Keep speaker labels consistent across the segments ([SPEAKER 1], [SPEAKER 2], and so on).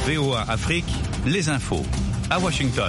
[SPEAKER 1] VOA Afrique, les infos. À Washington.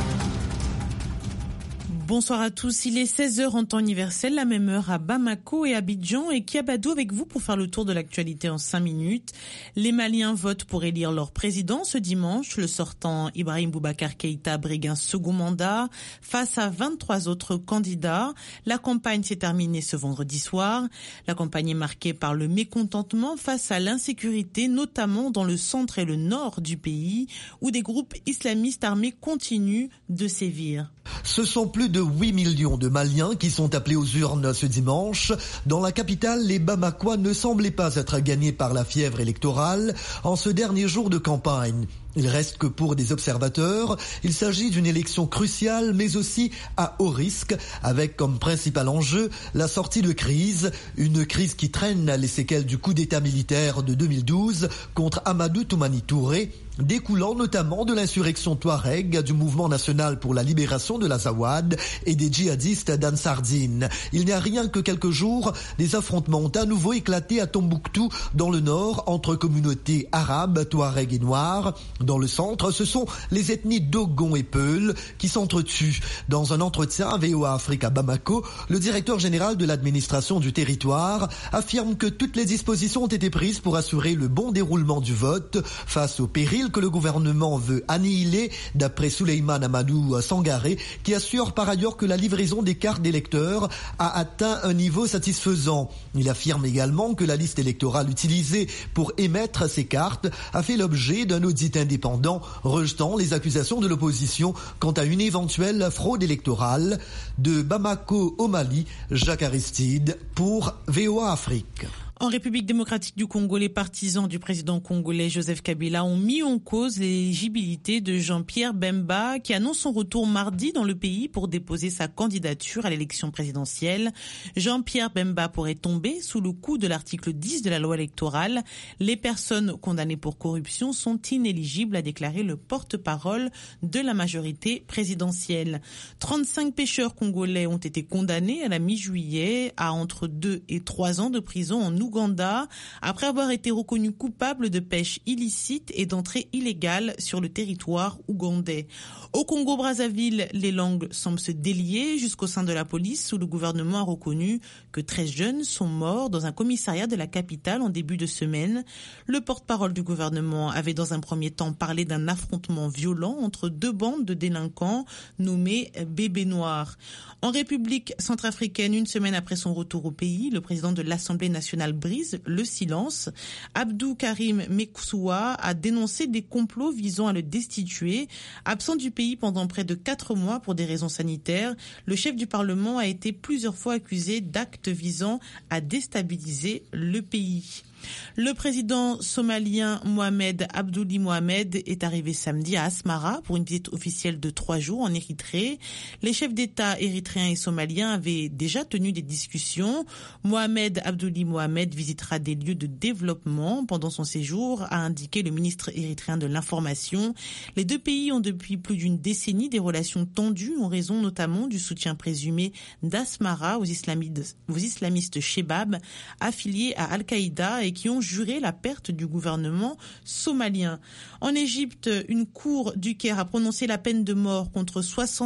[SPEAKER 2] Bonsoir à tous, il est 16h en temps universel, la même heure à Bamako et Abidjan, et Kiabadou avec vous pour faire le tour de l'actualité en 5 minutes. Les Maliens votent pour élire leur président ce dimanche. Le sortant Ibrahim Boubacar Keïta brigue un second mandat face à 23 autres candidats. La campagne s'est terminée ce vendredi soir. La campagne est marquée par le mécontentement face à l'insécurité, notamment dans le centre et le nord du pays, où des groupes islamistes armés continuent de sévir.
[SPEAKER 3] Ce sont plus de 8 millions de Maliens qui sont appelés aux urnes ce dimanche. Dans la capitale, les Bamakois ne semblaient pas être gagnés par la fièvre électorale en ce dernier jour de campagne. Il reste que pour des observateurs, il s'agit d'une élection cruciale mais aussi à haut risque, avec comme principal enjeu la sortie de crise, une crise qui traîne les séquelles du coup d'état militaire de 2012 contre Amadou Toumani Touré, découlant notamment de l'insurrection Touareg du mouvement national pour la libération de l'Azawad et des djihadistes d'Ansardine. Il n'y a rien que quelques jours, des affrontements ont à nouveau éclaté à Tombouctou dans le nord entre communautés arabes, Touareg et Noirs. Dans le centre, ce sont les ethnies Dogon et Peul qui s'entretuent. Dans un entretien à VOA Afrique à Bamako, le directeur général de l'administration du territoire affirme que toutes les dispositions ont été prises pour assurer le bon déroulement du vote face au péril que le gouvernement veut annihiler, d'après Souleymane Amadou Sangaré, qui assure par ailleurs que la livraison des cartes d'électeurs a atteint un niveau satisfaisant. Il affirme également que la liste électorale utilisée pour émettre ces cartes a fait l'objet d'un audit indépendant, rejetant les accusations de l'opposition quant à une éventuelle fraude électorale. De Bamako au Mali, Jacques Aristide pour VOA Afrique.
[SPEAKER 2] En République démocratique du Congo, les partisans du président congolais Joseph Kabila ont mis en cause l'éligibilité de Jean-Pierre Bemba, qui annonce son retour mardi dans le pays pour déposer sa candidature à l'élection présidentielle. Jean-Pierre Bemba pourrait tomber sous le coup de l'article 10 de la loi électorale. Les personnes condamnées pour corruption sont inéligibles, a déclaré le porte-parole de la majorité présidentielle. 35 pêcheurs congolais ont été condamnés à la mi-juillet à entre 2 et 3 ans de prison en Ouganda, après avoir été reconnus coupables de pêche illicite et d'entrée illégale sur le territoire ougandais. Au Congo-Brazzaville, les langues semblent se délier jusqu'au sein de la police, où le gouvernement a reconnu que 13 jeunes sont morts dans un commissariat de la capitale en début de semaine. Le porte-parole du gouvernement avait dans un premier temps parlé d'un affrontement violent entre 2 bandes de délinquants nommées Bébé Noir. En République centrafricaine, une semaine après son retour au pays, le président de l'Assemblée nationale brise le silence. Abdou Karim Mekoussoua a dénoncé des complots visant à le destituer. Absent du pays pendant près de 4 mois pour des raisons sanitaires, le chef du Parlement a été plusieurs fois accusé d'actes visant à déstabiliser le pays. Le président somalien Mohamed Abdoulaye Mohamed est arrivé samedi à Asmara pour une visite officielle de 3 jours en Érythrée. Les chefs d'État érythréens et somaliens avaient déjà tenu des discussions. Mohamed Abdoulaye Mohamed visitera des lieux de développement pendant son séjour, a indiqué le ministre érythréen de l'Information. Les 2 pays ont depuis plus d'une décennie des relations tendues en raison notamment du soutien présumé d'Asmara aux islamistes Shebab affiliés à Al-Qaïda et qui ont juré la perte du gouvernement somalien. En Égypte, une cour du Caire a prononcé la peine de mort contre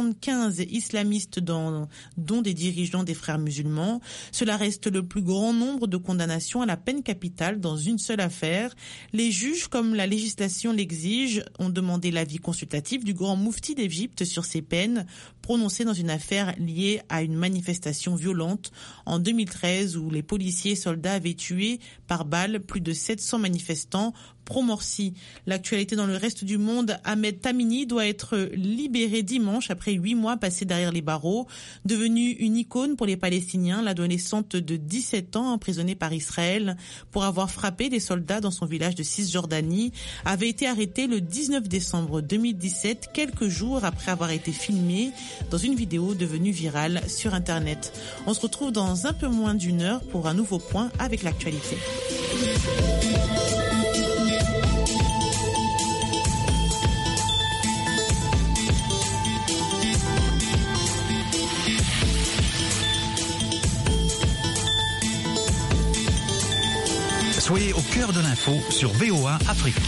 [SPEAKER 2] 75 islamistes dont des dirigeants des frères musulmans. Cela reste le plus grand nombre de condamnations à la peine capitale dans une seule affaire. Les juges, comme la législation l'exige, ont demandé l'avis consultatif du grand moufti d'Égypte sur ces peines prononcées dans une affaire liée à une manifestation violente en 2013 où les policiers et soldats avaient tué par balle plus de 700 manifestants pro-Morsi. L'actualité dans le reste du monde, Ahmed Tamini doit être libéré dimanche après 8 mois passés derrière les barreaux. Devenue une icône pour les Palestiniens, l'adolescente de 17 ans emprisonnée par Israël pour avoir frappé des soldats dans son village de Cisjordanie avait été arrêtée le 19 décembre 2017, quelques jours après avoir été filmée dans une vidéo devenue virale sur Internet. On se retrouve dans un peu moins d'1 heure pour un nouveau point avec l'actualité.
[SPEAKER 1] Soyez au cœur de l'info sur VOA Afrique.